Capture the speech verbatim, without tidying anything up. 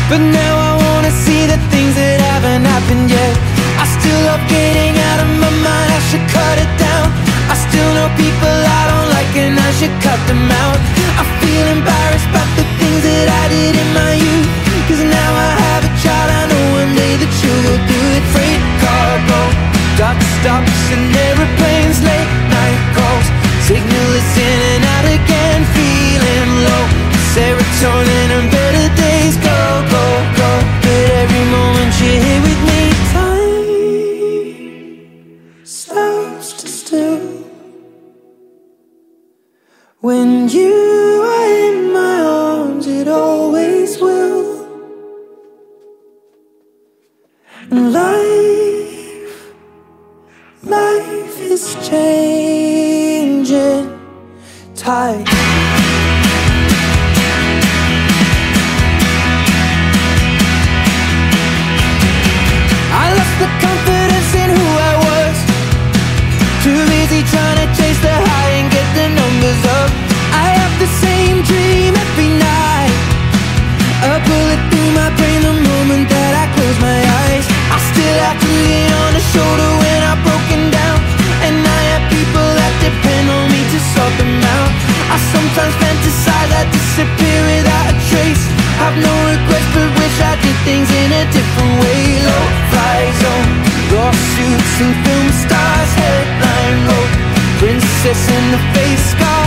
but now I wanna see the things that haven't happened yet. I still love getting out of my mind, I should cut it down. I still know people I don't like and I should cut them out. I feel embarrassed about the things that I did in my youth, cause now I have a child, I know one day that you will do it. Freight car go, dock stops and aeroplanes, late night calls, signal is in and out again, feeling low. Serotonin and better days go, go, go, but every moment you're here with me, time stops to still. When you are in my arms, it always will. And life, life is changing tide. I lost the confidence in who I was, too busy trying to chase the high and get the numbers up. I have the same dream every night, a bullet through my brain the moment that I close my eyes. I still have to lean on a shoulder when I'm broken down, and I have people that depend on me to sort them out. I sometimes fantasize I disappear without a trace, have no regrets but wish I did things in a different way. Low fly zone, lawsuits and film stars, headline road, princess in the face, scar